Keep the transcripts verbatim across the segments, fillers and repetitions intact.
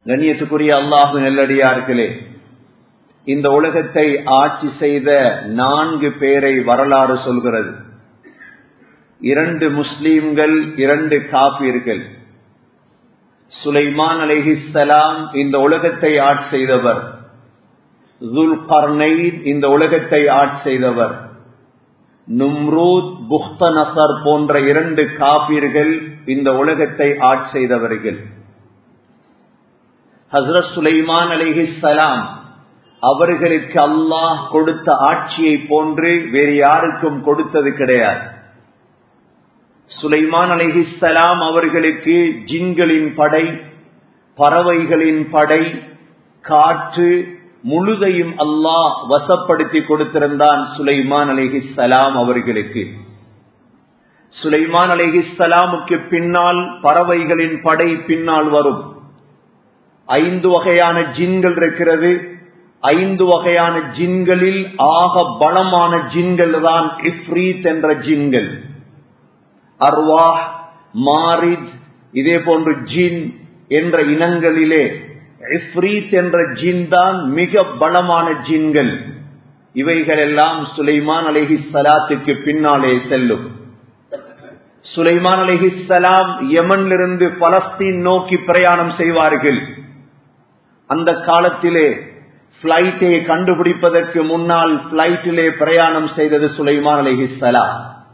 கண்ணியத்துக்குரிய அல்லாஹ்வின் நல்லடியார்களே, இந்த உலகத்தை ஆட்சி செய்த நான்கு பேரை வரலாறு சொல்கிறது. இரண்டு முஸ்லீம்கள், இரண்டு காபீர்கள். சுலைமான் அலைஹிஸ்ஸலாம் இந்த உலகத்தை ஆட்சி செய்தவர். ஸுல்கர்னைன் இந்த உலகத்தை ஆட்சி செய்தவர். நும்ரூத், புக்தனஸர் போன்ற இரண்டு காபீர்கள் இந்த உலகத்தை ஆட்சி செய்தவர்கள். ஹஸ்ரத் சுலைமான் அலைஹிஸ்ஸலாம் அவர்களுக்கு அல்லாஹ் கொடுத்த ஆட்சியை போன்று வேறு யாருக்கும் கொடுத்தது கிடையாது. சுலைமான் அலைஹிஸ்ஸலாம் அவர்களுக்கு ஜின்களின் படை, பறவைகளின் படை, காற்று முழுதையும் அல்லாஹ் வசப்படுத்தி கொடுத்திருந்தான் சுலைமான் அலைஹிஸ்ஸலாம் அவர்களுக்கு. சுலைமான் அலைஹிஸ்ஸலாமுக்கு பின்னால் பறவைகளின் படை பின்னால் வரும். ஐந்து வகையான ஜின்கள் இருக்கிறது. ஐந்து வகையான ஜின்களில் ஆக பலமான ஜின்கள் தான் இஃப்ரீத் என்ற ஜின்கள். அர்வாஹ், மாரித், இதே போன்று ஜின் என்ற இனங்களிலே இஃப்ரீத் என்ற ஜின் தான் மிக பலமான ஜின்கள். இவைகள் எல்லாம் சுலைமான் அலைஹிஸ்ஸலாத்துக்கு பின்னாலே செல்லும். சுலைமான் அலைஹிஸ்ஸலாம் யமனிலிருந்து பலஸ்தீன் நோக்கி பிரயாணம் செய்வார்கள். அந்த காலத்திலே பிளைட்டை கண்டுபிடிப்பதற்கு முன்னால் பிளைட்டிலே பிரயாணம் செய்தது சுலைமான் அலைஹிஸ்ஸலாம்.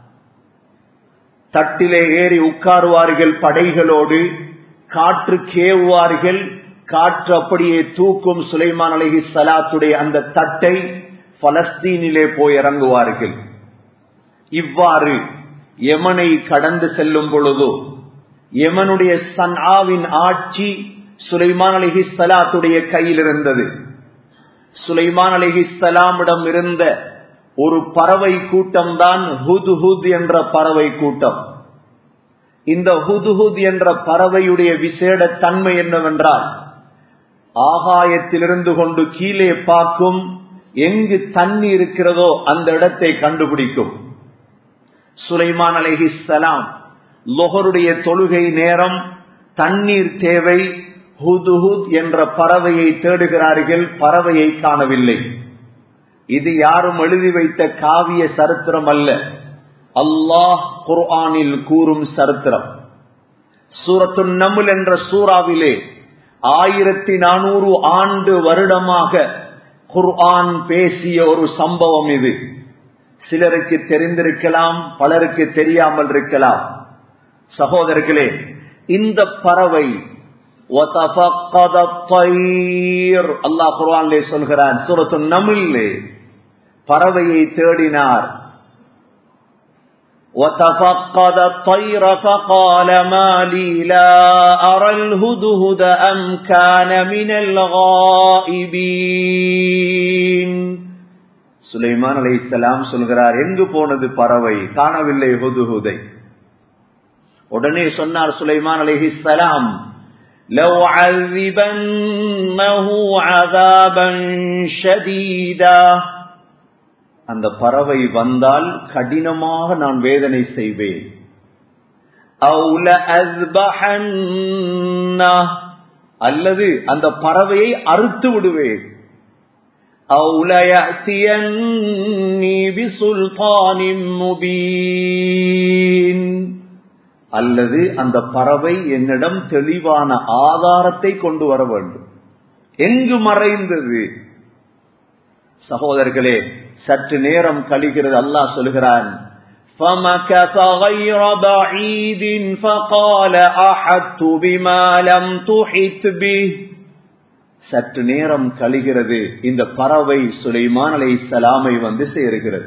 தட்டிலே ஏறி உட்காருவார்கள் படைகளோடு, காற்று கேவுவார்கள், காற்று அப்படியே தூக்கும் சுலைமான் அலைஹிஸ்ஸலாத்துடைய அந்த தட்டை பலஸ்தீனிலே போய் இறங்குவார்கள். இவ்வாறு யமனை கடந்து செல்லும் பொழுது யமனுடைய சன்ஆவின் ஆட்சி சுலைமான் அலைஹிஸ்ஸலாத்துடைய கையில் இருந்தது. சுலைமான் அலைஹிஸ்ஸலாமிடம் இருந்த ஒரு பறவை கூட்டம் தான் ஹுத்ஹுத் என்ற பறவை கூட்டம். இந்த ஹுத்ஹுத் என்ற பறவையுடைய விசேட தன்மை என்னவென்றால், ஆகாயத்திலிருந்து கொண்டு கீழே பார்க்கும், எங்கு தண்ணி இருக்கிறதோ அந்த இடத்தை கண்டுபிடிக்கும். சுலைமான் அலைஹிஸ்ஸலாம் லொஹருடைய தொழுகை நேரம், தண்ணீர் தேவை, ஹுத்ஹுத் என்ற பறவையை தேடுகிறார்கள். பறவையை காணவில்லை. இது யாரும் எழுதி வைத்த காவிய சரித்திரம் அல்ல, அல்லாஹ் குர்ஆனில் கூறும் சரித்திரம். சூரத்து நம்ல் என்ற சூறாவிலே ஆயிரத்தி நானூறு ஆண்டு வருடமாக குர்ஆன் பேசிய ஒரு சம்பவம் இது. சிலருக்கு தெரிந்திருக்கலாம், பலருக்கு தெரியாமல் இருக்கலாம். சகோதரர்களே, இந்த பறவை அல்லாஹ் குர்ஆனிலே சொல்கிறான், சூரத்து நம்லிலே பறவையை தேடினார். وَتَفَقَّدَ الطَّيْرَ فَقَالَ مَا لِي لَا أَرَى الْهُدْهُدَ أَمْ كَانَ مِنَ الْغَائِبِينَ. சுலைமான் அலைஹிஸ்ஸலாம் சொல்கிறார், எங்கு போனது பறவை? காணவில்லை ஹுதுஹுதை. உடனே சொன்னார் சுலைமான் அலைஹிஸ்ஸலாம், لَوْ عَذِّبَنَّهُ عَذَابًا شَدِيدًا. அந்த பறவை வந்தால் கடினமாக நான் வேதனை செய்வேன். أَوْ لَأَذْبَحَنَّهُ, அல்லது அந்த பறவையை அறுத்து விடுவேன். أَوْ لَيَأْتِيَنِّي بِسُلْطَانٍ مُبِينٍ, அல்லது அந்த பறவை என்னிடம் தெளிவான ஆதாரத்தை கொண்டு வர வேண்டும். எங்கு மறைந்தது? சகோதரர்களே, சற்று நேரம் கழிகிறது. அல்லாஹ் சொல்கிறான், فَمَكَثَ غَيْرَ بَعِيدٍ فَقَالَ أَحَطْتُ بِمَا لَمْ تُحِطْ بِهِ. சற்று நேரம் கழிகிறது. இந்த பறவை சுலைமான் அலைஹிஸ்ஸலாமை வந்து சேருகிறது.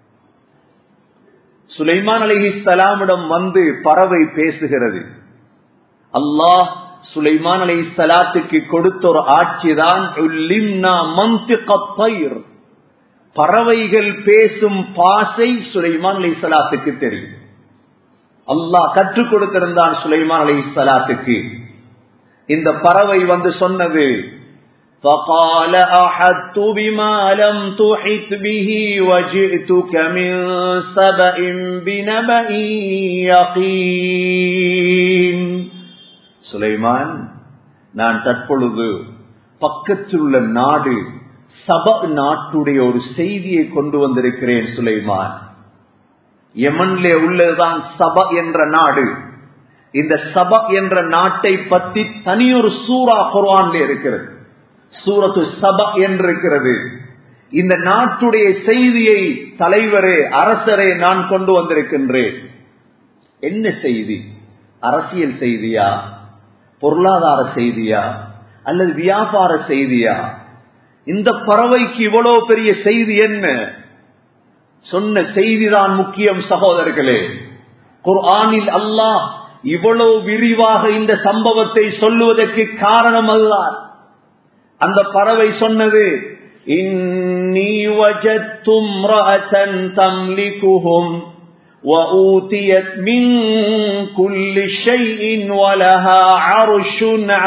சுலைமான் அலைஹிஸ்ஸலாமிடம் வந்து பறவை பேசுகிறது. அல்லாஹ் சுலைமான் அலைஹிஸ்ஸலாத்துக்கு கொடுத்த ஒரு ஆட்சிதான் உல்லிம்னா மன்திகத் தைர். பறவைகள் பேசும் பாஷை சுலைமான் அலைஹிஸ்ஸலாத்துக்கு தெரியும். அல்லாஹ் கற்றுக் கொடுத்திருந்தான் சுலைமான் அலைஹிஸ்ஸலாத்துக்கு. இந்த பறவை வந்து சொன்னது, فَقَالَ أَحَطْتُ بِمَا لَمْ تُحِطْ بِهِ وَجِئْتُكَ مِنْ سَبَإٍ بِنَبَإٍ يَقِينٍ. சுலைமான், நான் தற்பொழுது பக்கத்தில் உள்ள நாடு சப நாட்டுடைய ஒரு செய்தியை கொண்டு வந்திருக்கிறேன் சுலைமான். யமன்லே உள்ளதுதான் சப என்ற நாடு. இந்த சப என்ற நாட்டை பற்றி தனியொரு சூரா குர்ஆன்ல இருக்கிறது. சூரத்து சப என்றிருக்கிறது. இந்த நாட்டுடைய செய்தியை தலைவரே, அரசரே, நான் கொண்டு வந்திருக்கின்றேன். என்ன செய்தி? அரசியல் செய்தியா, பொருளாதார செய்தியா, அல்லது வியாபார செய்தியா? இந்த பறவைக்கு இவ்வளவு பெரிய செய்தி என்ன? சொன்ன செய்திதான் முக்கியம் சகோதரர்களே. குர்ஆனில் அல்லாஹ் இவ்வளவு விரிவாக இந்த சம்பவத்தை சொல்லுவதற்கு காரணம் அதுதான். அந்த பறவை சொன்னது, இன்னி வஜத்து இம்ரஅத்தன் தம்லிகுஹும் وَأُوتِيَتْ مِنْ كُلِّ شَيْءٍ وَلَهَا عَرْشٌ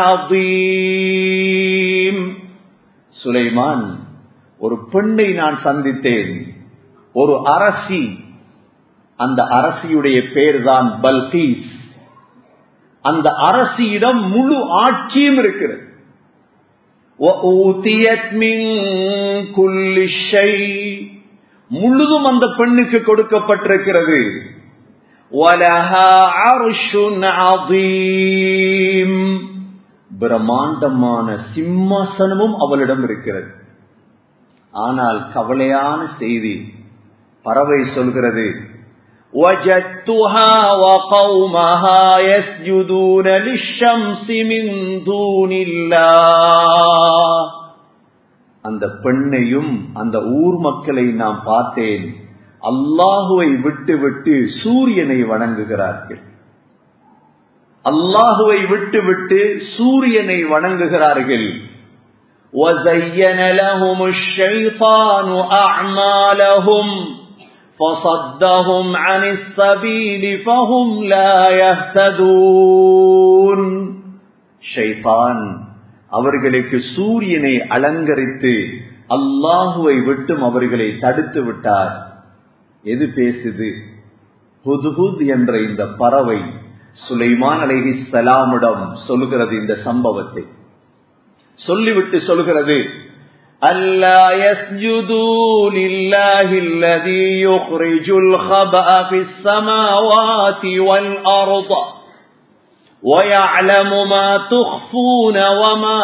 عَظِيمٌ. சுலைமான், ஒரு பெண்ணை நான் சந்தித்தேன், ஒரு அரசி. அந்த அரசியுடைய பெயர்தான் பல்கீஸ். அந்த அரசியிடம் முழு ஆட்சியும் இருக்கிறது. وَأُوتِيَتْ مِنْ كُلِّ شَيْءٍ, முழுதும் அந்த பெண்ணுக்கு கொடுக்கப்பட்டிருக்கிறது. وَلَهَا عَرْشٌ عَظِيمٌ, பிரம்மாண்டமான சிம்மாசனமும் அவளிடம் இருக்கிறது. ஆனால் கவலையான செய்தி, பறவை சொல்கிறது, وَجَدْتُهَا وَقَوْمَهَا يَسْجُدُونَ لِلشَّمْسِ مِنْ دُونِ اللَّهِ. அந்த பெண்ணையும் அந்த ஊர் மக்களை நாம் பார்த்தேன், அல்லாஹுவை விட்டு விட்டு சூரியனை வணங்குகிறார்கள். அல்லாஹுவை விட்டு விட்டு சூரியனை வணங்குகிறார்கள். وَزَيَّنَ لَهُمُ الشَّيْطَانُ أَعْمَالَهُمْ فَصَدَّهُمْ عَنِ السَّبِيلِ فَهُمْ لَا يَهْتَدُونَ. ஷைத்தான் அவர்களுக்கு சூரியனை அலங்கரித்து அல்லாஹுவை விட்டும் அவர்களை தடுத்து விட்டார். எது பேசுது? ஹுத்ஹுத் என்ற இந்த பறவை சுலைமான் அலைஹிஸ்ஸலாமிடம் சொல்கிறது. இந்த சம்பவத்தை சொல்லிவிட்டு சொல்கிறது, அல்லா யஸ்ஜுது லில்லாஹி அல்லதி யுக்ரிஜுல் ஹபஅ ஃபிஸ் ஸமாவாதி வல் அர்ض وَيَعْلَمُ مَا تُخْفُونَ وَمَا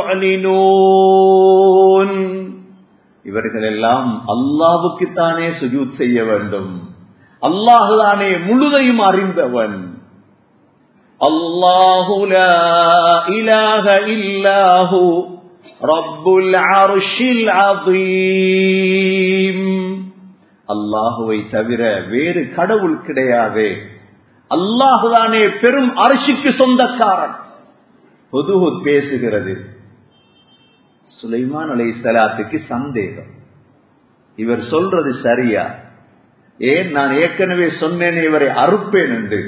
تُعْلِنُونَ. இவர்கள் எல்லாம் அல்லாஹ்வுக்கு தானே சுஜூத் செய்ய வேண்டும். அல்லாஹ் தானே முழுதையும் அறிந்தவன். அல்லாஹு லா இலாஹ இல்லாஹு ரப்புல் அர்ஷில் அஸீம். அல்லாஹ்வை தவிர வேறு கடவுள் கிடையாது. அல்லாஹுதானே பெரும் அர்ஷுக்கு சொந்தக்காரன். ஹுத்ஹுத் பேசுகிறது. சுலைமான் அலைஹிஸ்ஸலாத்துக்கு சந்தேகம், இவர் சொல்றது சரியா? ஏன் நான் ஏற்கனவே சொன்னேன் இவரை அறுப்பேன் என்று.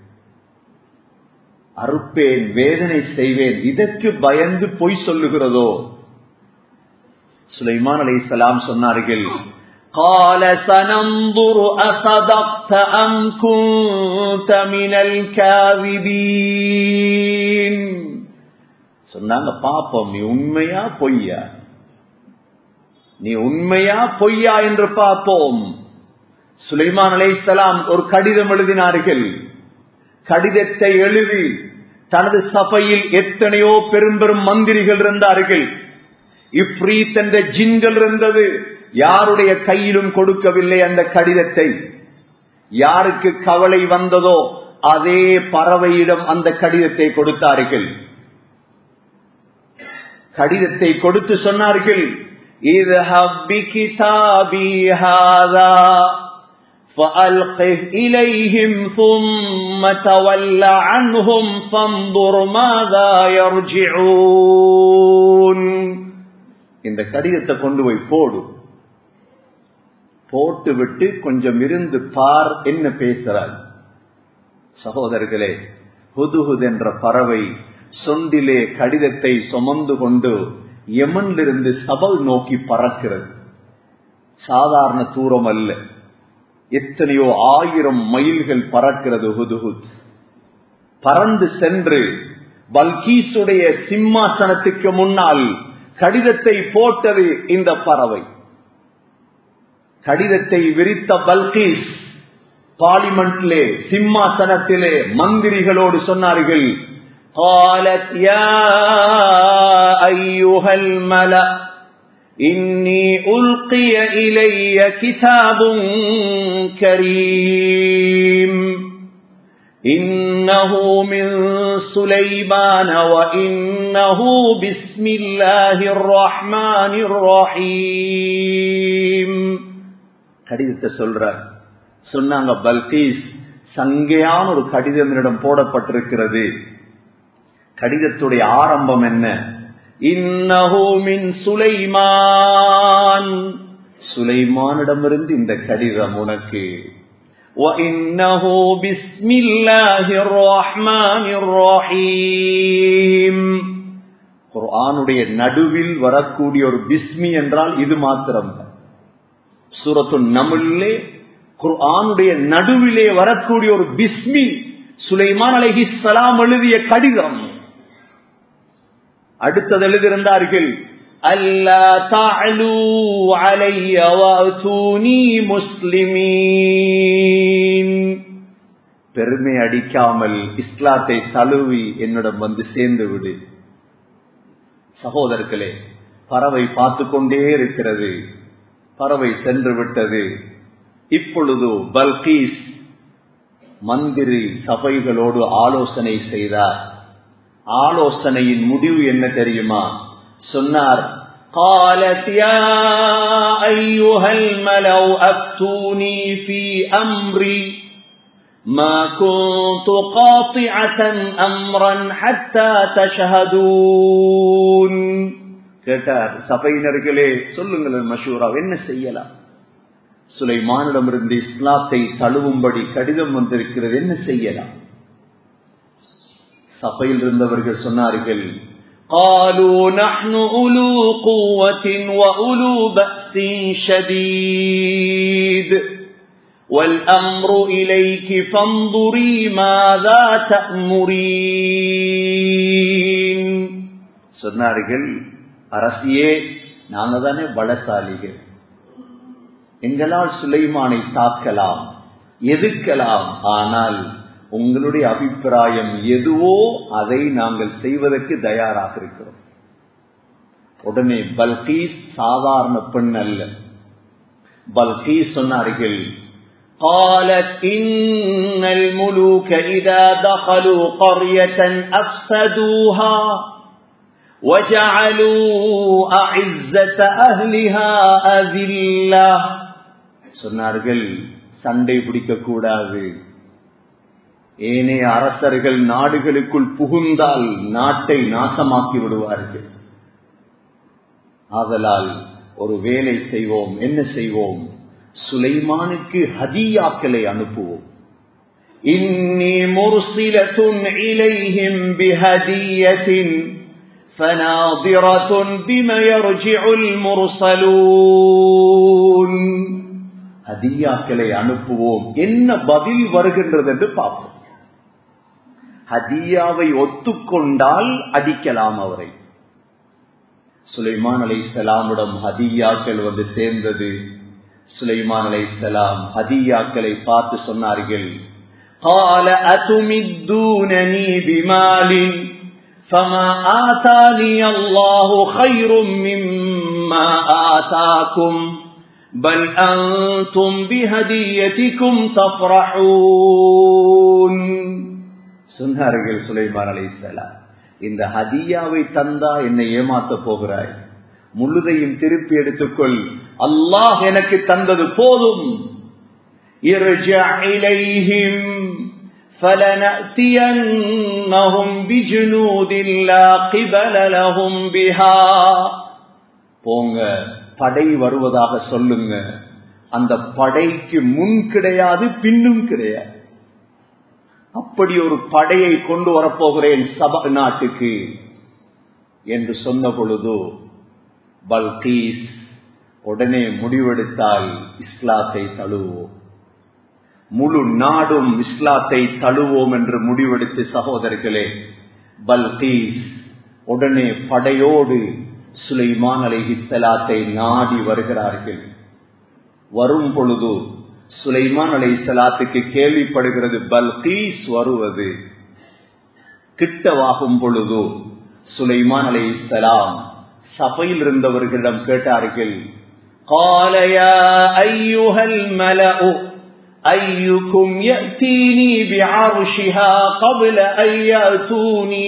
அறுப்பேன், வேதனை செய்வேன், இதற்கு பயந்து பொய் சொல்லுகிறதோ? சுலைமான் அலைஹிஸ்ஸலாம் சொன்னார்கள், قال سننظر أصدقت أم كنت من الكاذبين. சொன்னாங்க, பாப்போம் நீ உண்மையா பொய்யா, நீ உண்மையா பொய்யா என்று பார்ப்போம். சுலைமான் அலைஹிஸ்ஸலாம் ஒரு கடிதம் எழுதினார்கள். கடிதத்தை எழுதி தனது சபையில் எத்தனையோ பெரும் பெரும் மந்திரிகள் இருந்தார்கள். இஃப்ரீத் என்ற ஜின்கள் இருந்தது. யாருடைய கையிலும் கொடுக்கவில்லை அந்த கடிதத்தை. யாருக்கு கவலை வந்ததோ அதே பறவையிடம் அந்த கடிதத்தை கொடுத்தார்கள். கடிதத்தை கொடுத்து சொன்னார்கள், இத்ஹப் பிகிதாபி ஹாதா ஃபஅல்கிஹ் இலைஹிம் ثم تول عنهم فانظر ماذا يرجعون. இந்த கடிதத்தை கொண்டு போய் போடு, போட்டு விட்டு கொஞ்சம் இருந்து பார் என்ன பேசுறாள். சகோதரர்களே, ஹுதுஹுத் என்ற பறவை சொண்டிலே கடிதத்தை சுமந்து கொண்டு யமனிலிருந்து சபல் நோக்கி பறக்கிறது. சாதாரண தூரம் அல்ல, எத்தனையோ ஆயிரம் மைல்கள் பறக்கிறது. ஹுதுஹுத் பறந்து சென்று பல்கீசுடைய சிம்மாசனத்துக்கு முன்னால் கடிதத்தை போட்டது இந்த பறவை. கடிதத்தை விரித்த பல்கீஸ் பார்லிமெண்ட்லே சிம்மாசனத்திலே மந்திரிகளோடு சொன்னார்கள், قالت يا أيها الملأ إني ألقي إلي كتاب كريم إنه من سليمان وإنه بسم الله الرحمن الرحيم. கடிதத்தை சொல்றார். சொன்னாங்க, பல்கீஸ், சங்கையான ஒரு கடிதம் என்னிடம் போடப்பட்டிருக்கிறது. கடிதத்துடைய ஆரம்பம் என்ன? இன்னஹு மின் சுலைமான், சுலைமானிடமிருந்து இந்த கடிதம் உனக்கு. وَإِنَّهُ بِسْمِ اللَّهِ الرَّحْمَنِ الرَّحِيمِ. குர்ஆனுடைய நடுவில் வரக்கூடிய ஒரு பிஸ்மி என்றால் இது மாத்திரம். சூரத்துன் நம்லே குர்ஆனுடைய நடுவிலே வரக்கூடிய ஒரு பிஸ்மி சுலைமான் அலைஹிஸ்ஸலாம் எழுதிய கடிதம். அடுத்தது எழுதியிருந்தார்கள், அல்லா தஅலு அலைய வஅதூனி முஸ்லிமீன். பெருமை அடிக்காமல் இஸ்லாத்தை தழுவி என்னிடம் வந்து சேர்ந்து விடு. சகோதரர்களே, பறவை பார்த்து கொண்டே இருக்கிறது. பறவை சென்று விட்டது. இப்பொழுது பல்கீஸ் மந்திரி சபைகளோடு ஆலோசனை செய்தார். ஆலோசனையின் முடிவு என்ன தெரியுமா? சொன்னார், قالت يا أيها الملأ أفتوني في أمري ما كنت قاطعة أمرا حتى تشهدون. கேட்டார், சபையினர்களே சொல்லுங்கள் மஷூரா, என்ன செய்யலாம்? சுலைமானிடமிருந்து இஸ்லாத்தை தழுவும்படி கடிதம் வந்திருக்கிறது, என்ன செய்யலாம்? சபையில் இருந்தவர்கள் சொன்னார்கள், قالوا نحن أولو قوة وأولو بأس شديد والأمر إليك فانظري ماذا تأمرين. சொன்னார்கள், அரசியே, நாங்க தானே பலசாலிகள், எங்களால் சுலைமானை தாக்கலாம், எதிர்க்கலாம். ஆனால் உங்களுடைய அபிப்பிராயம் எதுவோ அதை நாங்கள் செய்வதற்கு தயாராக இருக்கிறோம். உடனே பல்கீஸ் சாதாரண பெண் அல்ல. பல்கீஸ் சொன்னார்கள், قالت إن الملوك إذا دخلوا قرية أفسدوها وجعلوا أعزة أهلها أذلة. சொன்னார்கள், சண்டை பிடிக்க கூடாது. ஏனைய அரசர்கள் நாடுகளுக்குள் புகுந்தால் நாட்டை நாசமாக்கி விடுவார்கள். ஆதலால் ஒரு வேலை செய்வோம். என்ன செய்வோம்? சுலைமானுக்கு ஹதியாக்களை அனுப்புவோம். இன்னி முர்சிலத்துன் இலைஹிம் பிஹதியத்தின் ஃபனாதிரத்துன் பிம யர்ஜிஉல் முர்சலூன். ஹதியாக்களை அனுப்புவோம், என்ன பதில் வருகின்றது என்று பார்ப்போம். ஹதியாவை ஒத்துக்கொண்டால் அடிக்கலாம் அவரை. சுலைமான் அலைஹிஸ்ஸலாமிடம் ஹதியாக்கள் வந்து சேர்ந்தது. சுலைமான் அலைஹிஸ்ஸலாம் ஹதியாக்களை பார்த்து சொன்னார்கள், قال أتمدونني بمال فما آتاني الله خير مما آتاكم بل أنتم بهديتكم تفرحون. சொன்னார்கள் சுலைமான் அலைஹிஸ்ஸலாம், இந்த ஹதியாவை தந்தா என்னை ஏமாத்த போகிறாய்? முழுதையும் திருப்பி எடுத்துக்கொள், அல்லாஹ் எனக்கு தந்தது போதும். இர்ஜா இலைஹிம் ஃபலனஅதியன்னஹும் பிஜுனூதின் லா கிபல லஹும் பிஹா. போங்க, படை வருவதாக சொல்லுங்க. அந்த படைக்கு முன் கிடையாது, பின்னும் கிடையாது. அப்படி ஒரு படையை கொண்டு வரப்போகிறேன் சபா நாட்டுக்கு என்று சொன்ன பொழுது பல்கீஸ் உடனே முடிவெடுத்தால், இஸ்லாத்தை தழுவோம், முழு நாடும் இஸ்லாத்தை தழுவோம் என்று முடிவெடுத்து, சகோதரர்களே, பல்கீஸ் உடனே படையோடு சுலைமான் அலைஹிஸ்ஸலாத்தை நாடி வருகிறார்கள். வரும் பொழுது சுலைமான் அலைஹிஸ்ஸலாத்துக்கு கேள்விப்படுகிறது பல்கீஸ் வருவது. கிட்டவாகும் பொழுது சுலைமான் அலைஹிஸ்ஸலாம் சபையில் இருந்தவர்களிடம் கேட்டார்கள், قال يا أيها الملأ أيكم يأتيني بعرشها قبل أن يأتوني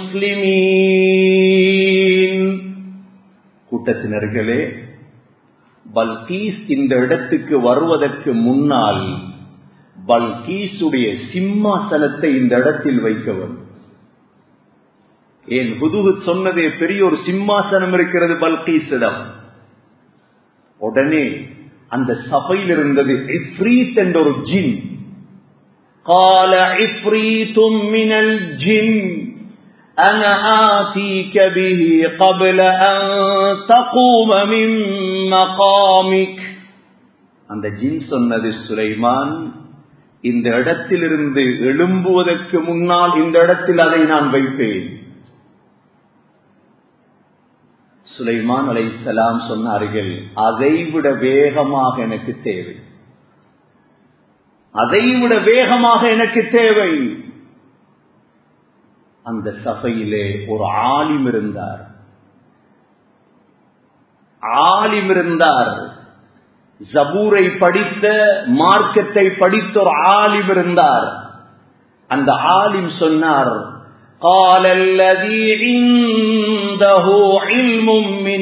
مسلمين. கூட்டத்தினர்களே, பல்கீஸ் இந்த இடத்துக்கு வருவதற்கு முன்னால் பல்கீசுடைய சிம்மாசனத்தை இந்த இடத்தில் வைக்கவும். ஏன் ஹுதுஹுத் சொன்னதே பெரிய ஒரு சிம்மாசனம் இருக்கிறது பல்கீஸிடம். உடனே அந்த சபையில் இருந்தது இஃப்ரீத் என்ற ஒரு ஜின். قال عفريت من الجن أنا آتيك به قبل أن تقوم من مقامك. அந்த ஜின் சொன்னது, சுலைமான், இந்த இடத்திலிருந்து எழும்புவதற்கு முன்னால் இந்த இடத்தில் அதை நான் வைப்பேன். சுலைமான் அலைஹிஸ்ஸலாம் சொன்னார்கள், அதைவிட வேகமாக எனக்கு தேவை, அதைவிட வேகமாக எனக்கு தேவை. அந்த சபையிலே ஒரு ஆலிம் இருந்தார், ஆலிம் இருந்தார் ஜபூரை படித்த, மார்க்கத்தை படித்த ஒரு ஆலிம் இருந்தார். அந்த ஆலிம் சொன்னார், قال الذي عنده علم من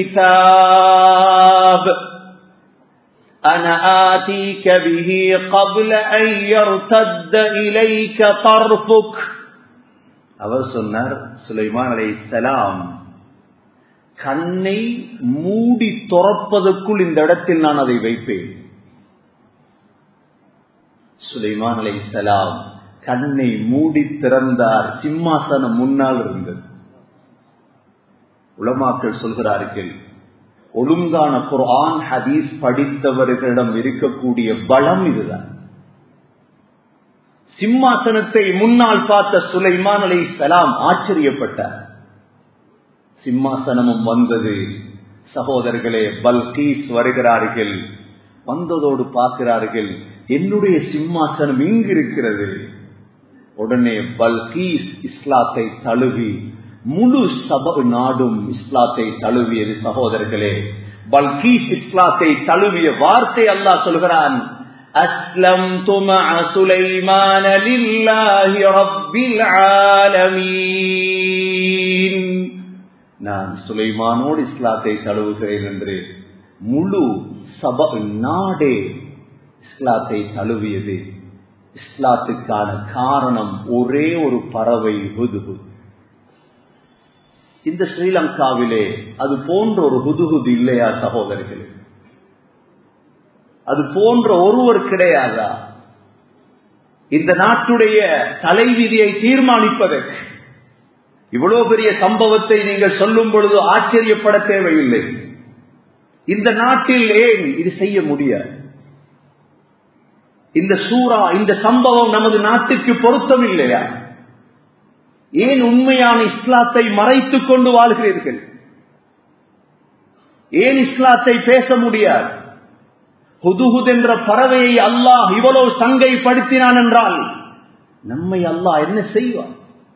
الكتاب أنا آتيك به قبل أن يرتد إليك طرفك. அவர் சொன்னார், சுலைமான் அலைஹிஸ்ஸலாம், கண்ணை மூடி துறப்பதற்குள் இந்த இடத்தில் நான் அதை வைப்பேன். சுலைமான் அலைஹிஸ்ஸலாம் கண்ணை மூடி திறந்தார். சிம்மாசனம் முன்னால் இருந்தது. உலமாக்கள் சொல்கிறார்கள், ஒழுங்கான குர்ஆன் ஹதீஸ் படித்தவர்களிடம் இருக்கக்கூடிய பலம் இதுதான். சிம்மாசனத்தை முன்னால் பார்த்த சுலைமான் அலைஹிஸ்ஸலாம் ஆச்சரியப்பட்டார். சிம்மாசனமும் வந்தது. சகோதரர்களே, பல்கீஸ் வருகிறார்கள். வந்ததோடு பார்க்கிறார்கள், என்னுடைய சிம்மாசனம் இங்கு இருக்கிறது. உடனே பல்கீஸ் இஸ்லாத்தை தழுவி, முழு சபை நாடும் இஸ்லாத்தை தழுவியது. சகோதரர்களே, பல்கீஸ் இஸ்லாத்தை தழுவிய வார்த்தை அல்லாஹ் சொல்கிறான், அஸ்லம்து மஅ சுலைமான லில்லாஹி ரப்பில் ஆலமீன். நான் சுலைமானோடு இஸ்லாத்தை தழுவுகிறேன் என்று முழு சபை நாடே இஸ்லாத்தை தழுவியது. இஸ்லாத்துக்கான காரணம் ஒரே ஒரு பறவை, ஹுதுஹுத். இந்த ஸ்ரீலங்காவிலே அது போன்ற ஒரு ஹுதுஹுத் இல்லையா சகோதரர்களே? அது போன்ற ஒருவர் கிடையாதா? இந்த நாட்டுடைய தலைவிதியை தீர்மானிப்பதற்கு இவ்வளவு பெரிய சம்பவத்தை நீங்கள் சொல்லும் பொழுது ஆச்சரியப்பட தேவையில்லை. இந்த நாட்டில் ஏன் இது செய்ய முடியாது? இந்த சூரா, இந்த சம்பவம் நமது நாட்டுக்கு பொருத்தம் இல்லையா? ஏன் உண்மையான இஸ்லாத்தை மறைத்துக் கொண்டு வாழ்கிறீர்கள்? ஏன் இஸ்லாத்தை பேச முடியாது? ஹுதுஹுத் என்ற பறவையை அல்லாஹ் இவ்வளவு சங்கைப்படுத்தினான் என்றால் நம்மை அல்லாஹ் என்ன செய்வார்?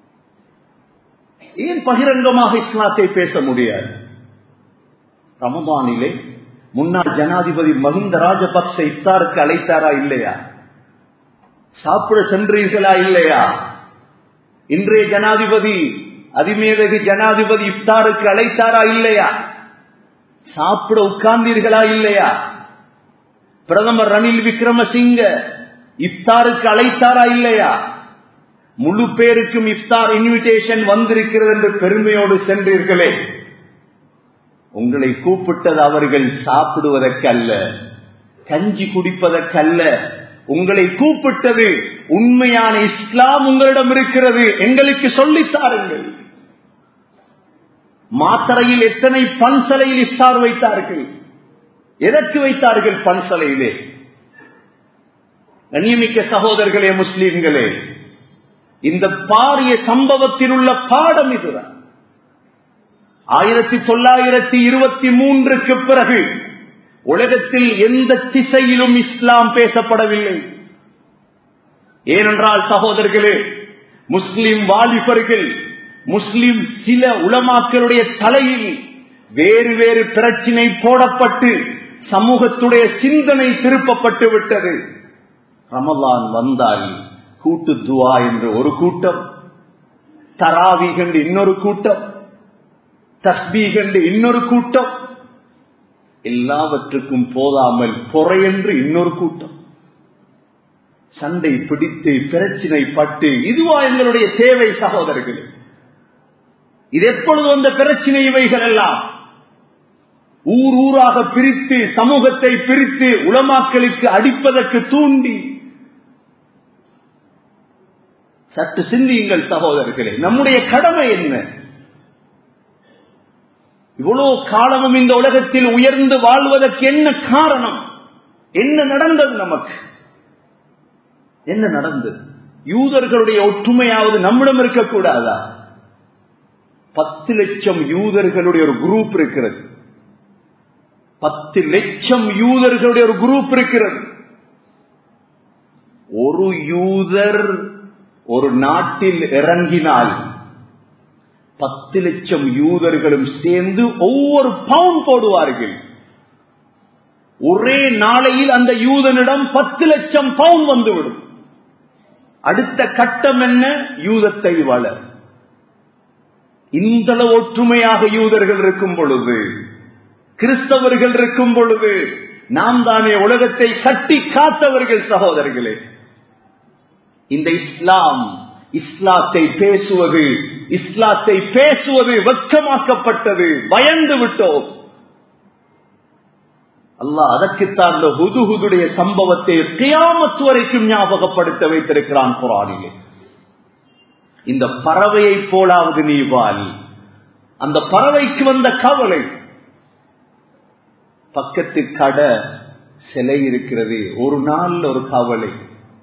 ஏன் பகிரங்கமாக இஸ்லாத்தை பேச முடியாது? ரமதானிலே முன்னாள் ஜனாதிபதி மஹிந்த ராஜபக்ச இஃப்தாருக்கு அழைத்தாரா இல்லையா? சாப்பிட சென்றீர்களா இல்லையா? இன்றைய ஜனாதிபதி, அதிமேதகு ஜனாதிபதி இஃப்தாருக்கு அழைத்தாரா இல்லையா? சாப்பிட உட்கார்ந்தீர்களா இல்லையா? பிரதமர் ரணில் விக்ரமசிங்க இஃப்தாருக்கு அழைத்தாரா இல்லையா? முழு பேருக்கும் இஃப்தார் இன்விடேஷன் வந்திருக்கிறது என்று பெருமையோடு சென்றீர்களே. உங்களை கூப்பிட்டது அவர்கள் சாப்பிடுவதற்கல்ல, கஞ்சி குடிப்பதற்கல்ல. உங்களை கூப்பிட்டது உண்மையான இஸ்லாம் உங்களிடம் இருக்கிறது, எங்களுக்கு சொல்லித்தாருங்கள். மாத்தரையில் எத்தனை பன்சலையில் இஃப்தார் வைத்தார்கள்? எதற்கு வைத்தார்கள் பன்சலையிலே? கண்ணியமிக்க சகோதரர்களே, முஸ்லிம்களே, இந்த பாரிய சம்பவத்தில் உள்ள பாடம் இதுதான். ஆயிரத்தி தொள்ளாயிரத்தி இருபத்தி மூன்றுக்கு பிறகு உலகத்தில் எந்த திசையிலும் இஸ்லாம் பேசப்படவில்லை. ஏனென்றால் சகோதரர்களே, முஸ்லிம் வாலிபர்கள், முஸ்லிம் சில உலமாக்களுடைய தலையில் வேறு வேறு பிரச்சினை போடப்பட்டு சமூகத்துடைய சிந்தனை திருப்பப்பட்டு விட்டது. ரமலான் வந்தால் கூட்டு துவா என்று ஒரு கூட்டம், தராவீஹ் என்று இன்னொரு கூட்டம், தஸ்பீஹ் என்று இன்னொரு கூட்டம், எல்லாவற்றுக்கும் போதாமல் பொறை என்று இன்னொரு கூட்டம். சண்டை பிடித்து பிரச்சினை பட்டு இதுவா எங்களுடைய தேவை சகோதரர்களே? இது எப்பொழுது வந்த பிரச்சினை இவைகள் எல்லாம்? ஊர் ஊராக பிரித்து சமூகத்தை பிரித்து உலமாக்களுக்கு அடிப்பதற்கு தூண்டி. சற்று சிந்தியுங்கள் சகோதரர்களே, நம்முடைய கடமை என்ன? இவ்வளவு காலமும் இந்த உலகத்தில் உயர்ந்து வாழ்வதற்கு என்ன காரணம்? என்ன நடந்தது? நமக்கு என்ன நடந்தது? யூதர்களுடைய ஒற்றுமையாவது நம்மிடம் இருக்கக்கூடாதா? பத்து லட்சம் யூதர்களுடைய ஒரு குரூப் இருக்கிறது. பத்து லட்சம் யூதர்களுடைய ஒரு குரூப் இருக்கிறது. ஒரு யூதர் ஒரு நாட்டில் இறங்கினால் பத்து லட்சம் யூதர்களும் சேர்ந்து ஒவ்வொரு பவுண்ட் போடுவார்கள். ஒரே நாளையில் அந்த யூதனிடம் பத்து லட்சம் பவுண்ட் வந்துவிடும். அடுத்த கட்டம் என்ன? யூதத்தை வளர். இந்த ஒற்றுமையாக யூதர்கள் இருக்கும் பொழுது, கிறிஸ்தவர்கள் இருக்கும் பொழுது, நாம் தானே உலகத்தை கட்டி காத்தவர்கள் சகோதரர்களே. இந்த இஸ்லாம், இஸ்லாத்தை பேசுவது, இஸ்லாத்தை பேசுவது வெட்கமாக்கப்பட்டது, பயந்து விட்டோம். அல்லாஹ் அதற்குத்தான் இந்த ஹுதுஹுதுடைய சம்பவத்தை கியாமத் வரைக்கும் ஞாபகப்படுத்த வைத்திருக்கிறான் குர்ஆனிலே. இந்த பறவையை போலாவது நீ வாழ். அந்த பறவைக்கு வந்த கவலை, பக்கத்து கடை சிலை இருக்கிறது, ஒரு நாள் ஒரு கவலை.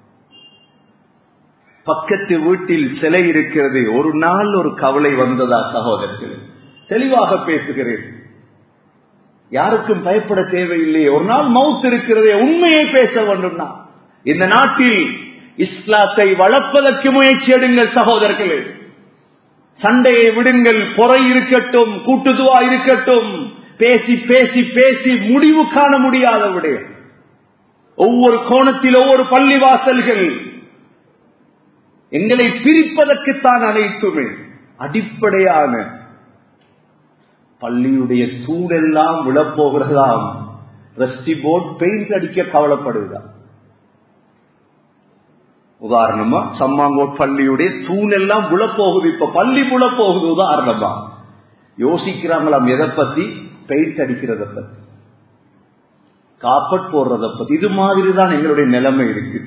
பக்கத்து வீட்டில் சிலை இருக்கிறது, ஒரு நாள் ஒரு கவலை வந்ததா சகோதரர்கள்? தெளிவாக பேசுகிறேன், யாருக்கும் பயப்பட தேவையில்லை. ஒரு நாள் மவுத் இருக்கிறதே, உண்மையை பேச வேண்டும். இந்த நாட்டில் இஸ்லாத்தை வளர்ப்பதற்கு முயற்சி எடுங்கள் சகோதரர்களே. சண்டையை விடுங்கள், பொறை இருக்கட்டும், கூட்டுதுவா இருக்கட்டும். பேசி பேசி பேசி முடிவு காண முடியாத விட ஒவ்வொரு கோணத்தில் ஒவ்வொரு பள்ளிவாசல்கள் எங்களை பிரிப்பதற்குத்தான் அனைத்துமே. அடிப்படையான பள்ளியுடைய தூணெல்லாம் விழப்போகிறதாம், ரஸ்டி போர்ட் பெயிண்ட் அடிக்க கவலைப்படுவதா. உதாரணமா சம்மாங்கோட் பள்ளியுடைய தூணெல்லாம் விழப்போகுது, இப்ப பள்ளி விழப்போகுது. உதாரணமா யோசிக்கிறாங்களாம் எதை பத்தி? பெயிண்ட் அடிக்கிறத பத்தி, காப்பட் போடுறத பத்தி. இது மாதிரிதான் எங்களுடைய நிலைமை இருக்கு.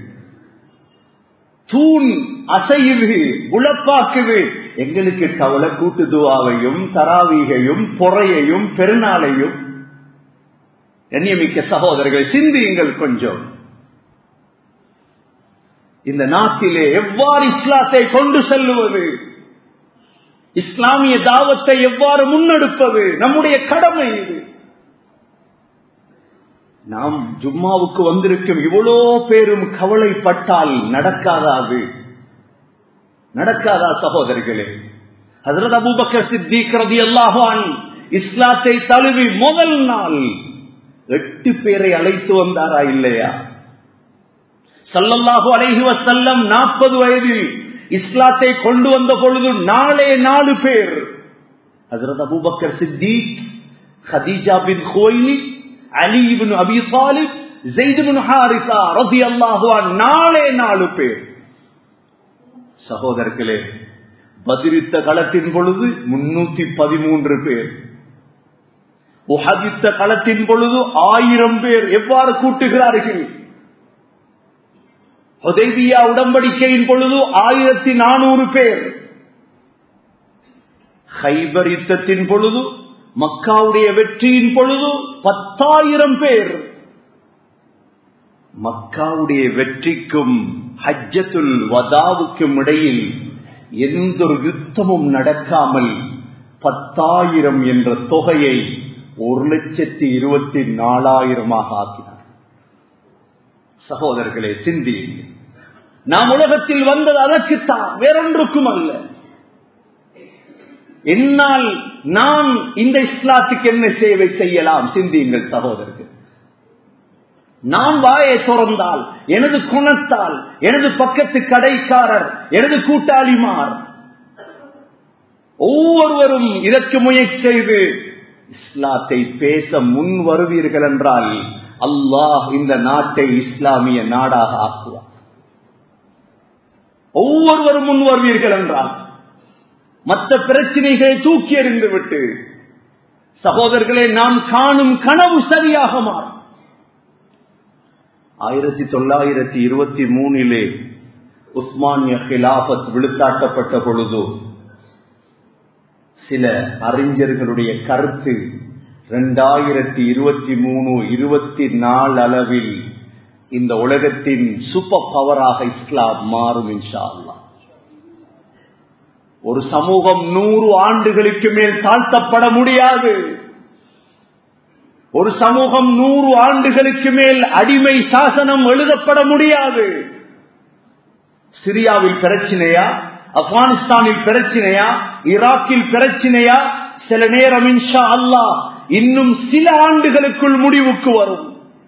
தூண் அசையுது, உழப்பாக்குது. எங்களுக்கு கவலை கூட்டு துவாவையும் தராவீகையும் பொறையையும் பெருநாளையும். கண்ணியமிக்க சகோதரர்கள், சிந்தியுங்கள் கொஞ்சம். இந்த நாட்டிலே எவ்வாறு இஸ்லாத்தை கொண்டு செல்லுவது, இஸ்லாமிய தாவத்தை எவ்வாறு முன்னெடுப்பது நம்முடைய கடமை இது. நாம் ஜும்மாவுக்கு வந்திருக்கும் இவ்வளோ பேரும் கவலைப்பட்டால் நடக்காதாது? நடக்காதா சகோதரிகளே? ஹஜ்ரத் அபூபக்கர் சித்தீக் ரலியல்லாஹு அன்ஹு இஸ்லாத்தை தழுவி முதல் நாள் எட்டு பேரை அழைத்து வந்தாரா இல்லையா? ஸல்லல்லாஹு அலைஹி வஸல்லம் நாற்பது வயதில் இஸ்லாத்தை கொண்டு வந்த பொழுது நாலே நாலு பேர். ஹஜ்ரத் Abu Bakr Siddique, Khadija bint Khuwaylid, Ali ibn Abi Talib, Zaid ibn Haritha ரலியல்லாஹு அன்ஹு. நாலே நாலு பேர். சகோதரர்களே, பத்ரித்த களத்தின் பொழுது முன்னூத்தி பதிமூன்று பேர், உஹதித்த களத்தின் பொழுது ஆயிரம் பேர். எவ்வாறு கூட்டுகிறார்கள்? ஹுதைபியா உடன்படிக்கையின் பொழுது ஆயிரத்தி நானூறு பேர். ஹைபர் யுத்தத்தின் பொழுது, மக்காவுடைய வெற்றியின் பொழுது பத்தாயிரம் பேர். மக்காவுடைய வெற்றிக்கும் ஹஜ்ஜத்துல் வதாவுக்கும் இடையில் எந்த ஒரு யுத்தமும் நடக்காமல் பத்தாயிரம் என்ற தொகையை ஒரு லட்சத்தி இருபத்தி நாலாயிரமாக ஆக்கினார். சகோதரர்களே, சிந்தியுங்கள். நாம் உலகத்தில் வந்தது அதற்குத்தான், வேறொன்றுக்கும் அல்ல. என்னால் நான் இந்த இஸ்லாத்துக்கு என்ன சேவை செய்யலாம்? சிந்தியுங்கள் சகோதரர்கள். நான் வாயை திறந்தால், எனது குணத்தால், எனது பக்கத்து கடைக்காரர், எனது கூட்டாளிமார் ஒவ்வொருவரும் இதற்கு முயற்சி செய்து இஸ்லாத்தை பேச முன் வருவீர்கள் என்றால் அல்லாஹ் இந்த நாட்டை இஸ்லாமிய நாடாக ஆக்குவார். ஒவ்வொருவரும் முன் வருவீர்கள் என்றால் மற்ற பிரச்சனைகளை தூக்கி எறிந்து விட்டு சகோதரர்களே, நாம் காணும் கனவு சரியாக மாறும். ஆயிரத்தி தொள்ளாயிரத்தி இருபத்தி மூணிலே உஸ்மானிய கிலாபத் விழுத்தாட்டப்பட்ட பொழுது சில அறிஞர்களுடைய கருத்து இரண்டாயிரத்தி இருபத்தி மூணு இருபத்தி நாலு அளவில் இந்த உலகத்தின் சூப்பர் பவராக இஸ்லாம் மாறும் இன்ஷா அல்லாஹ். ஒரு சமூகம் நூறு ஆண்டுகளுக்கு மேல் தாழ்த்தப்பட முடியாது. ஒரு சமூகம் நூறு ஆண்டுகளுக்கு மேல் அடிமை சாசனம் எழுதப்பட முடியாது. சிரியாவில் பிரச்சனையா, ஆப்கானிஸ்தானில் பிரச்சனையா, ஈராக்கில் பிரச்சனையா, சில நேரம் இன்ஷா அல்லாஹ் இன்னும் சில ஆண்டுகளுக்குள் முடிவுக்கு வரும்.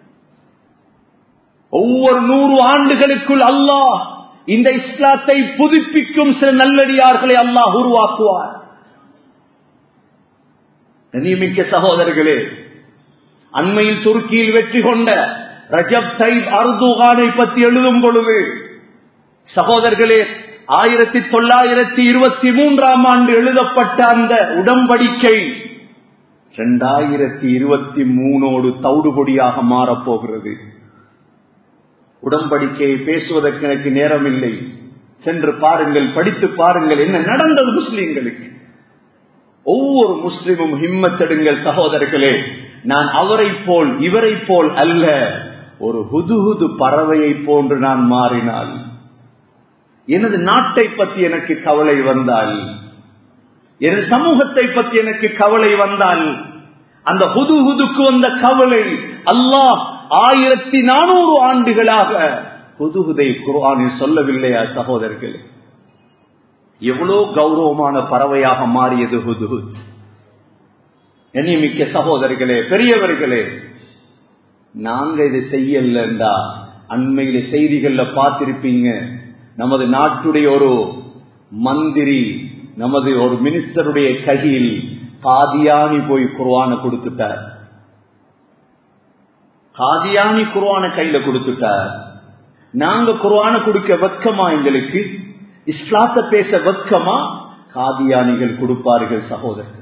ஒவ்வொரு நூறு ஆண்டுகளுக்குள் அல்லாஹ் இந்த இஸ்லாத்தை புதுப்பிக்கும் சில நல்லடியார்களை அல்லாஹ் உருவாக்குவார். கண்ணியமிக்க சகோதரர்களே, அண்மையில் துருக்கியில் வெற்றி கொண்ட ரஜப் தைப் அர்துகானை பற்றி எழுதும் பொழுது சகோதரர்களே, ஆயிரத்தி தொள்ளாயிரத்தி இருபத்தி மூன்றாம் ஆண்டு எழுதப்பட்ட அந்த உடன்படிக்கை இரண்டாயிரத்தி இருபத்தி மூணோடு தவிடுபொடியாக மாறப்போகிறது. உடன்படிக்கையை பேசுவதற்கு எனக்கு நேரம் இல்லை. சென்று பாருங்கள், படித்து பாருங்கள் என்ன நடந்தது முஸ்லிம்களுக்கு. ஒவ்வொரு முஸ்லிமும் ஹிம்மத்தெடுங்கள் சகோதரர்களே. நான் அவரை போல் இவரை போல் அல்ல, ஒரு ஹுதுஹுது பறவையை போன்று நான் மாறினால், எனது நாட்டை பற்றி எனக்கு கவலை வந்தால், எனது சமூகத்தை பற்றி எனக்கு கவலை வந்தால், அந்த ஹுதுஹுதுக்கு வந்த கவலை அல்லாஹ் ஆயிரத்தி நானூறு ஆண்டுகளாக ஹுதுஹுதை குர்ஆனில் சொல்லவில்லையா சகோதரர்களே? எவ்வளவு கௌரவமான பறவையாக மாறியது ஹுதுஹுத். கண்ணியமிக்க சகோதரர்களே, பெரியவர்களே, நாங்க இது செய்யலண்டா அண்மையில செய்திகள்ல பார்த்திருப்பீங்க, நமது நாட்டுடைய ஒரு மந்திரி, நமது ஒரு மினிஸ்டருடைய கையில் காதியானி போய் குர்ஆனை கொடுத்துட்டார். காதியானி குர்ஆனை கையில கொடுத்துட்டார். நாங்க குர்ஆனை கொடுக்க வெக்கமா? எங்களுக்கு இஸ்லாத்தை பேச வெக்கமா? காதியானிகள் கொடுப்பார்கள் சகோதரர்கள்.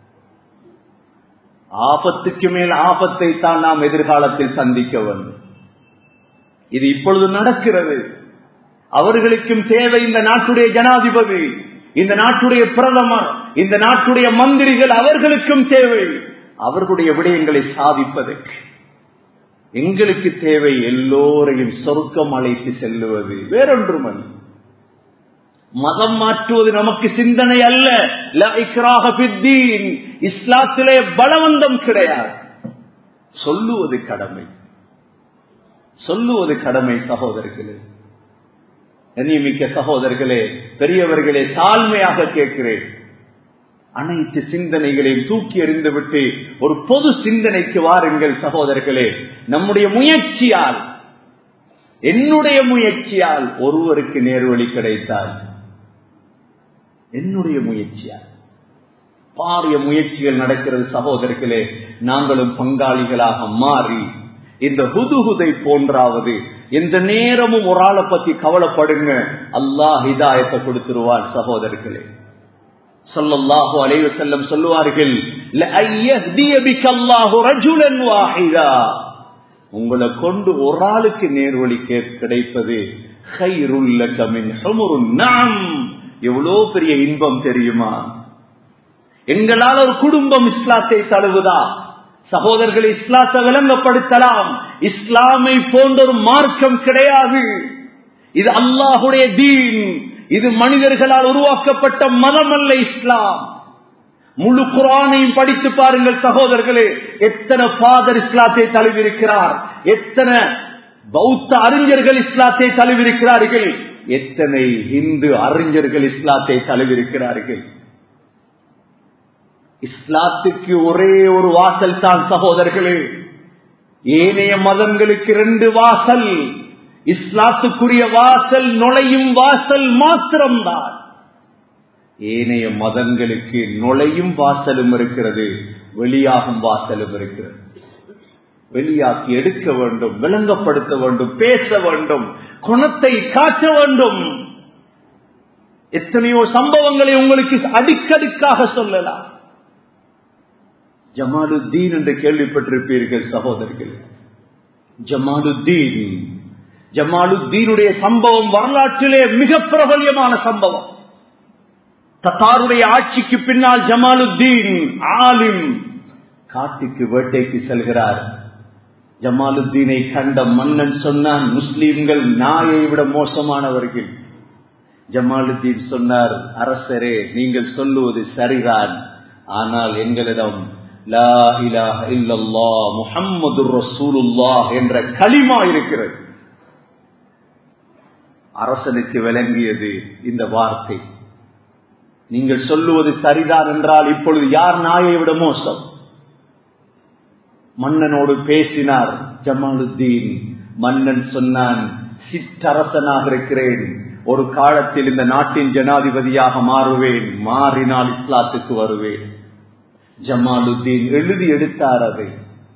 ஆபத்துக்கு மேல் ஆபத்தை தான் நாம் எதிர்காலத்தில் சந்திக்க வேண்டும். இது இப்பொழுது நடக்கிறது. அவர்களுக்கும் தேவை இந்த நாட்டுடைய ஜனாதிபதி, இந்த நாட்டுடைய பிரதமர், இந்த நாட்டுடைய மந்திரிகள், அவர்களுக்கும் தேவை அவர்களுடைய விடயங்களை சாதிப்பதற்கு. எங்களுக்கு தேவை எல்லோரையும் சொர்க்கம் அழைத்து செல்லுவது, வேறொன்றுமல்ல. மதம் மாற்றுவது நமக்கு சிந்தனை அல்ல. லா இக்ராஹ ஃபித்தீன், இஸ்லாத்திலே பலவந்தம் கிடையாது. சொல்லுவது கடமை, சொல்லுவது கடமை சகோதரர்களே. கண்ணியமிக்க சகோதரர்களே, பெரியவர்களே, தாழ்மையாக கேட்கிறேன், அனைத்து சிந்தனைகளையும் தூக்கி எறிந்துவிட்டு ஒரு பொது சிந்தனைக்கு வாருங்கள் சகோதரர்களே. நம்முடைய முயற்சியால், என்னுடைய முயற்சியால் ஒருவருக்கு நேர்வழி கிடைத்தால், என்னுடைய முயற்சியால் பாரிய முயற்சிகள் நடக்கிறது சகோதரர்களே. நாங்களும் பங்காளிகளாக மாறி இந்த ஹுதுஹுதை போன்றாவது எந்த நேரமும் ஒரு ஆளை பத்தி கவலைப்படுங்க, அல்லாஹ் ஹிதாயத்தை கொடுத்துருவார் சகோதரர்களே. ஸல்லல்லாஹு அலைஹி வஸல்லம் சொல்லுவார்கள், லஅய்யஹ்திய பிகல்லாஹு ரஜுலன் வாஹிதா, உங்களை கொண்டு ஒரு ஆளுக்கு நேர்வழி கிடைப்பது கைருல் லக மின் ஹுமுருன் நஅம், எவ்வளவு பெரிய இன்பம் தெரியுமா? எங்களால் ஒரு குடும்பம் இஸ்லாத்தை தழுவுதா சகோதரர்களை? இஸ்லாத்தை விளங்கப்படுத்தலாம். இஸ்லாமை போன்ற ஒரு மார்க்கம் கிடையாது. இது அல்லாஹுடைய தீன், இது மனிதர்களால் உருவாக்கப்பட்ட மதம் அல்ல இஸ்லாம். முழு குர்ஆனையும் படித்து பாருங்கள் சகோதரர்களே. எத்தனை ஃபாதர் இஸ்லாத்தை தழுவிருக்கிறார், எத்தனை பௌத்த அறிஞர்கள் இஸ்லாத்தை தழுவிருக்கிறார்கள், எத்தனை இந்து அறிஞர்கள் இஸ்லாத்தை தழுவிருக்கிறார்கள். இஸ்லாத்துக்கு ஒரே ஒரு வாசல் தான் சகோதரர்களே. ஏனைய மதங்களுக்கு ரெண்டு வாசல். இஸ்லாத்துக்குரிய வாசல் நுழையும் வாசல் மாத்திரம்தான். ஏனைய மதங்களுக்கு நுழையும் வாசலும் இருக்கிறது, வெளியாகும் வாசலும் இருக்கிறது. வெளியாக்கி எடுக்க வேண்டும், விளங்கப்படுத்த வேண்டும், பேச வேண்டும், குணத்தை காட்ட வேண்டும். எத்தனையோ சம்பவங்களை உங்களுக்கு அடிக்கடிக்காக சொல்லலாம். ஜமாலுத்தீன் என்று கேள்விப்பட்டிருப்பீர்கள் சகோதரர்கள். ஜமாலுத்தீன் ஜமாலுத்தீனுடைய சம்பவம் வரலாற்றிலே மிக பிரபல்யமான சம்பவம். தத்தாருடைய ஆட்சிக்கு பின்னால் ஜமாலுத்தீன் ஆலிம் காட்டுக்கு வேட்டைக்கு செல்கிறார். ஜமாலுத்தீனை கண்ட மன்னன் சொன்னான், முஸ்லிம்கள் நாயை விட மோசமானவர்கள். ஜமாலுத்தீன் சொன்னார், அரசரே நீங்கள் சொல்லுவது சரிதான், ஆனால் எங்களிடம் லா இலாஹ இல்லல்லாஹ் முஹம்மதுர் ரசூலுல்லாஹ் என்ற கலிமா இருக்கிறது. அரசனுக்கு விளங்கியது இந்த வார்த்தை. நீங்கள் சொல்லுவது சரிதான் என்றால் இப்பொழுது யார் நாயை விட மோசம்? மன்னனோடு பேசினார் ஜமாலுத்தீன். மன்னன் சொன்னான், சிற்றரசனாக இருக்கிறேன், ஒரு காலத்தில் இந்த நாட்டின் ஜனாதிபதியாக மாறுவேன், மாறினால் இஸ்லாத்துக்கு வருவேன். ஜமாலுத்தீன் எழுதி எடுத்தார். அதை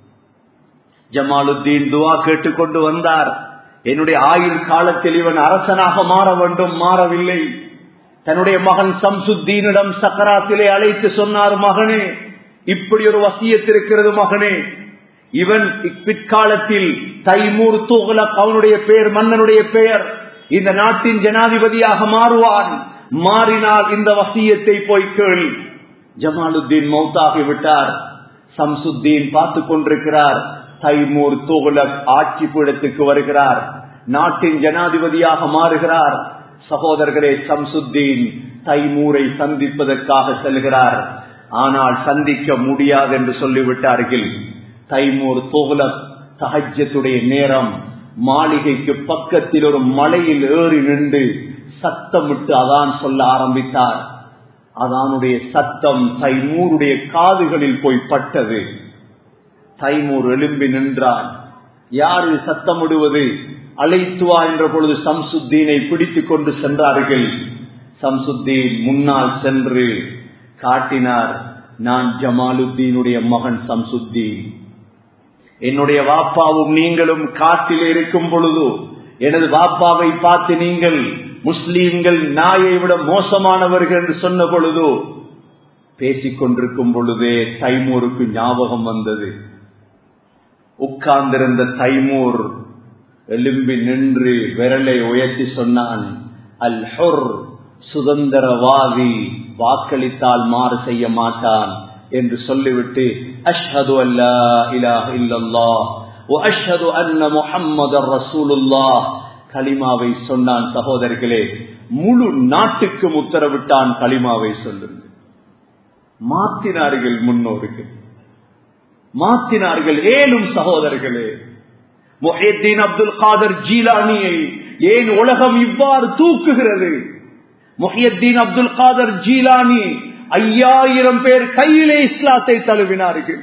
ஜமாலுத்தீன் துவா கேட்டுக்கொண்டு வந்தார். என்னுடைய ஆயுள் காலத்தில் இவன் அரசனாக மாற வேண்டும், மாறவில்லை. தன்னுடைய மகன் சம்சுத்தீனிடம் சக்கராத்திலே அழைத்து சொன்னார், மகனே இப்படி ஒரு வசியத் இருக்கிறது மகனே, இவன் பிற்காலத்தில் தைமூர் துக்லக் அவனுடைய பெயர், மன்னனுடைய பெயர், இந்த நாட்டின் ஜனாதிபதியாக மாறுவான், மாறினால் இந்த வசியத்தை போய் கேள். ஜமாலுத்தீன் மௌத்தாகி விட்டார். சம்சுத்தீன் பார்த்து கொண்டிருக்கிறார். தைமூர் துக்லக் ஆட்சி பீடத்துக்கு வருகிறார், நாட்டின் ஜனாதிபதியாக மாறுகிறார். சகோதரர்களே, சம்சுத்தீன் தைமூரை சந்திப்பதற்காக செல்கிறார். ஆனால் சந்திக்க முடியாது என்று சொல்லிவிட்டார்கள். தைமூர் துக்லக் தஹஜ்ஜுடைய நேரம் மாளிகைக்கு பக்கத்தில் ஒரு மலையில் ஏறி நின்று சத்தமிட்டு அதான் சொல்ல ஆரம்பித்தார். அதானுடைய சத்தம் தைமூருடைய காதுகளில் போய் பட்டது. தைமூர் எழும்பி நின்றான். யாரு சத்தமிடுவது? அழைத்துவா என்ற பொழுது சம்சுத்தீனை பிடித்துக் கொண்டு சென்றார்கள். சம்சுத்தீன் முன்னால் சென்று காட்டினார், நான் ஜமாலுத்தீனுடைய மகன் சம்சுத்தீன். என்னுடைய வாப்பாவும் நீங்களும் காட்டில் இருக்கும் பொழுது எனது வாப்பாவை பார்த்து நீங்கள் முஸ்லீம்கள் நாயை விட மோசமானவர்கள் என்று சொன்ன பொழுது பேசிக் கொண்டிருக்கும் பொழுதே தைமூருக்கு ஞாபகம் வந்தது. உட்கார்ந்திருந்த தைமூர் எழும்பி நின்று விரலை உயர்த்தி சொன்னான், அல் ஹுர் சுதந்திரவாதி வாக்களித்தால் மாறு செய்ய மாட்டான் என்று சொல்லிவிட்டு அஷ்ஹது அல்லா இலாஹ இல்லல்லாஹ் வ அஷ்ஹது அன்ன முஹம்மதர் ரசூலுல்லாஹ் கலிமாவை சொன்னான். சகோதரர்களே, முழு நாட்டுக்கும் உத்தரவிட்டான், கலிமாவை சொல்லுங்கள். மாற்றினார்கள் முன்னோர்கள், மாற்றினார்கள். ஏனும் சகோதரர்களே, முஹித்தீன் அப்துல் காதர் ஜீலானியை ஏன் உலகம் இவ்வாறு தூக்குகிறது? முஹித்தீன் அப்துல் காதர் ஜீலானி ஐயாயிரம் பேர் கையிலே இஸ்லாத்தை தழுவினார்கள்.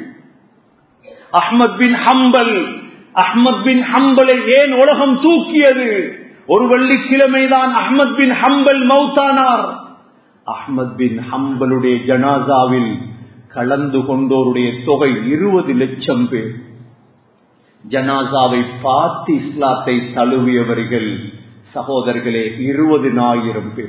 அஹ்மத் பின் ஹம்பல் அஹ்மத் பின் ஹம்பலை ஏன் உலகம் தூக்கியது? ஒரு வெள்ளிக்கிழமைதான் அஹ்மத் பின் ஹம்பல் மௌத்தானார். அஹ்மத் பின் ஹம்பலுடைய ஜனாசாவில் கலந்து கொண்டோருடைய தொகை இருபது லட்சம் பேர். ஜனாசாவை பார்த்து இஸ்லாத்தை தழுவியவர்கள் சகோதரர்களே இருபதினாயிரம் பேர்.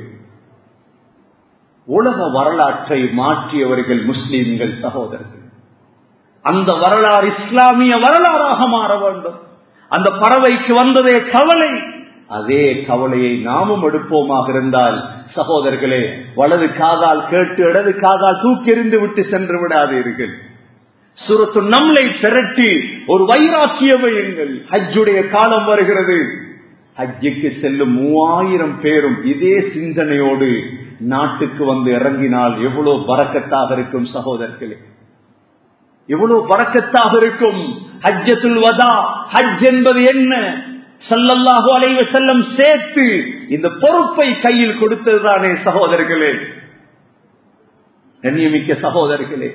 உலக வரலாற்றை மாற்றியவர்கள் முஸ்லிம்கள் சகோதரர்கள். அந்த வரலாறு இஸ்லாமிய வரலாறாக மாற வேண்டும். அந்த பறவைக்கு வந்ததே கவலை, அதே கவலையை நாமும் எடுப்போமாக இருந்தால் சகோதரர்களே, வலது காதால் கேட்டு இடது காதால் தூக்கி எறிந்து விட்டு சென்று விடாதீர்கள். சூரத்து நம்லை திரட்டி ஒரு வைராக்கிய வையுங்கள். ஹஜ்ஜுடைய காலம் வருகிறது. ஹஜ்ஜுக்கு செல்லும் மூவாயிரம் பேரும் இதே சிந்தனையோடு நாட்டுக்கு வந்து இறங்கினால் எவ்வளவு பரக்கத்தாக இருக்கும் சகோதரர்களே, எவ்வளவு பரக்கத்தாக இருக்கும். ஹஜ்ஜத்துல் வதா, ஹஜ் என்பது என்ன? ஸல்லல்லாஹு அலைஹி வஸல்லம் சேர்த்து இந்த பொறுப்பை கையில் கொடுத்ததுதானே சகோதரர்களே, கண்ணியமிக்க சகோதரர்களே.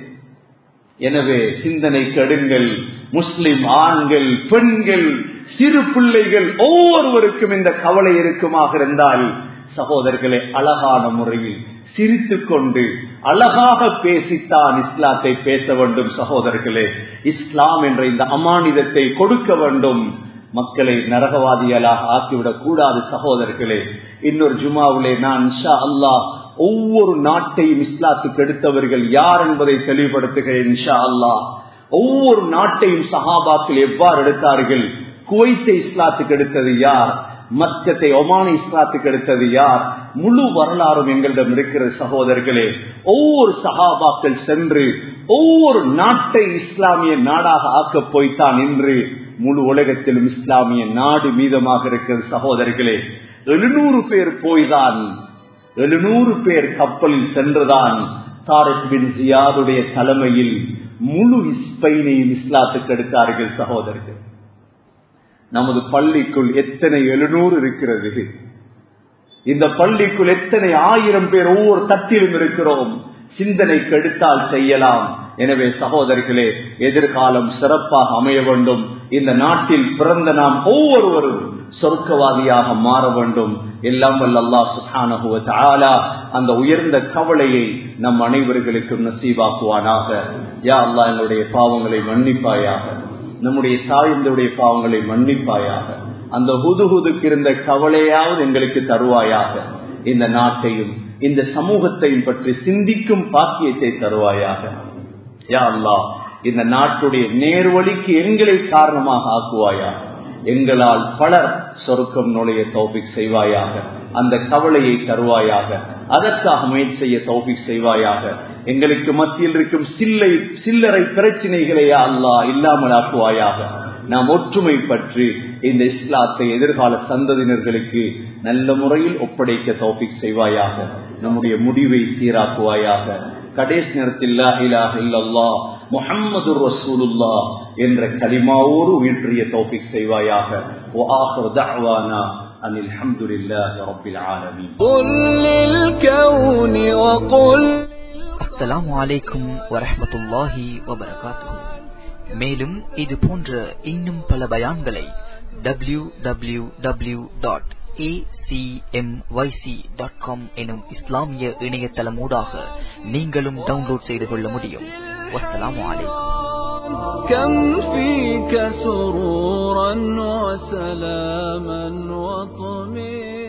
எனவே சிந்தனை கெடுங்கள். முஸ்லிம் ஆண்கள், பெண்கள், சிறு பிள்ளைகள் ஒவ்வொருவருக்கும் இந்த கவலை இருக்குமாக இருந்தால் சகோதரர்களே, அழகான முறையில் சிரித்துக் கொண்டு அழகாக பேசித்தான் இஸ்லாத்தை பேச வேண்டும் சகோதரர்களே. இஸ்லாம் என்ற இந்த அமானிதத்தை கொடுக்க வேண்டும். மக்களை நரகவாதிகளாக ஆக்கிவிடக் கூடாது சகோதரர்களே. இன்னொரு ஜுமாவிலே நான் இன்ஷா அல்லாஹ் ஒவ்வொரு நாட்டையும் இஸ்லாத்துக்கு எடுத்தவர்கள் யார் என்பதை தெளிவுபடுத்துகிறேன் இன்ஷா அல்லாஹ். ஒவ்வொரு நாட்டையும் சஹாபாக்கள் எவ்வாறு எடுத்தார்கள், குவைத்தை இஸ்லாத்துக்கு எடுத்தது யார், மக்கத்தை ஒமானை இஸ்லாத்துக்கு எடுத்தது யார், முழு வரலாறும் எங்களிடம் இருக்கிற சகோதரர்களே. ஒவ்வொரு சஹாபாக்கள் சென்று ஒவ்வொரு நாட்டை இஸ்லாமிய நாடாக ஆக்க போய்த்தான் இன்று முழு உலகத்திலும் இஸ்லாமிய நாடு மீதமாக இருக்கிறது சகோதரர்களே. எழுநூறு பேர் போய்தான், எழுநூறு பேர் கப்பலில் சென்றுதான் தாரிக் பின் ஜியாதுடைய தலைமையில் முழு ஸ்பெயினையும் இஸ்லாத்துக்கு எடுத்தார்கள் சகோதரர்கள். நமது பள்ளிக்குள் எத்தனை எழுநூறு இருக்கிறது, இந்த பள்ளிக்குள் எத்தனை ஆயிரம் பேர் ஒவ்வொரு தட்டிலும் இருக்கிறோம். சிந்தனைக்கு எடுத்தால் செய்யலாம். எனவே சகோதரர்களே, எதிர்காலம் சிறப்பாக அமைய வேண்டும். இந்த நாட்டில் பிறந்த நாம் ஒவ்வொருவரும் சொர்க்கவாதியாக மாற வேண்டும். எல்லாம் வல்ல அல்லாஹ் சுப்ஹானஹு வ தஆலா அந்த உயர்ந்த கவலையை நம் அனைவர்களுக்கும் நசீபாக்குவானாக. யா அல்லாஹ், எங்களுடைய பாவங்களை மன்னிப்பாயாக, நம்முடைய தாய்ந்தருடைய பாவங்களை மன்னிப்பாயாக. அந்த ஹுதுஹுதுக்கு இருந்த கவலையாவது எங்களுக்கு தருவாயாக. இந்த நாட்டையும் இந்த சமூகத்தையும் பற்றி சிந்திக்கும் பாக்கியத்தை தருவாயாக. யா அல்லாஹ், இந்த நாட்டுடைய நேர்வழிக்கு எங்களை காரணமாக ஆக்குவாயாக. எங்களால் பலர் சொர்க்கம் நுழைய தௌஃபீக் செய்வாயாக. அந்த கவலையை தருவாயாக. அதற்காக முயற்சி செய்ய தௌஃபீக் செய்வாயாக. எங்களுக்கு மத்தியில் இருக்கும் சில்லை சில்லறை பிரச்சனைகளை யா அல்லாஹ் இல்லாமல் ஆக்குவாயாக. நாம் ஒற்றுமை பற்றி இந்த இஸ்லாத்தை எதிர்கால சந்ததியினர்களுக்கு நல்ல முறையில் ஒப்படைக்க தௌஃபீக் செய்வாயாக. நம்முடைய முடிவை சீராக்குவாயாக. கடைசி நேரத்தில் லா இலாஹ இல்லல்லாஹ் முஹம்மதுர் ரசூலுல்லாஹ் என்ற கலிமாவோடு உயிர்ப்பிய தௌஃபீக் செய்வாயாக. வ ஆகிரு தஅவானா அனில் ஹம்துலில்லாஹி ரப்பில் ஆலமீன். குல் லில் கௌனி வ குல். அஸ்ஸலாமு அலைக்கும் வரஹ்மத்துல்லாஹி வபரகாத்துஹு. மேலும் இது போன்ற இன்னும் பல பயான்களை W W W dot A C M Y C dot com எனும் இஸ்லாமிய இணையதளமூடாக நீங்களும் டவுன்லோட் செய்து கொள்ள முடியும். வஸ்ஸலாமு அலைக்கும். كم فيك سرورا وسلاما وطمئنا